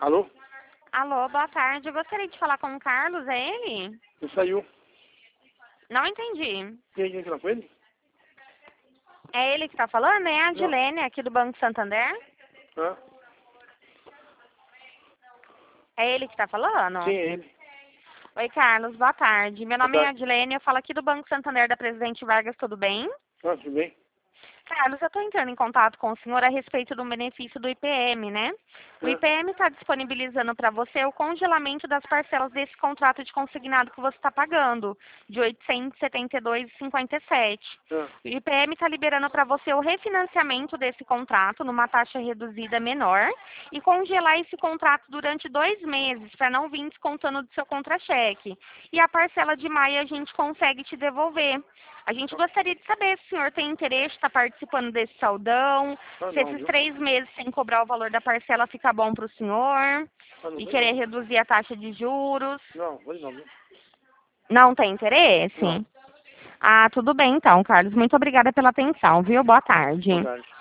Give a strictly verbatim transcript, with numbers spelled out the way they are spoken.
Alô? Alô, boa tarde. Eu gostaria de falar com o Carlos, é ele? Ele saiu. Não entendi. Tem alguém que lá com ele? É ele que está falando? É a Não. Adilene, aqui do Banco Santander? Hã? É ele que está falando? Sim, é ele. Oi, Carlos, boa tarde. Meu Boa nome é tarde. Adilene, eu falo aqui do Banco Santander da Presidente Vargas, tudo bem? Ah, tudo bem? Carlos, eu estou entrando em contato com o senhor a respeito do benefício do I P M, né? O Hã? I P M está disponibilizando para você o congelamento das parcelas desse contrato de consignado que você está pagando, de oitocentos e setenta e dois reais e cinquenta e sete centavos. Hã? O I P M está liberando para você o refinanciamento desse contrato numa taxa reduzida menor e congelar esse contrato durante dois meses, para não vir descontando do seu contra-cheque. E a parcela de maio a gente consegue te devolver. A gente gostaria de saber se o senhor tem interesse em estar participando desse saldão, Ah, se não, esses viu? três meses sem cobrar o valor da parcela fica bom para o senhor Ah, não e vou querer não. reduzir a taxa de juros. Não, vou não, viu? Não tem interesse? Não. Ah, tudo bem então, Carlos. Muito obrigada pela atenção, viu? Boa tarde. Boa tarde.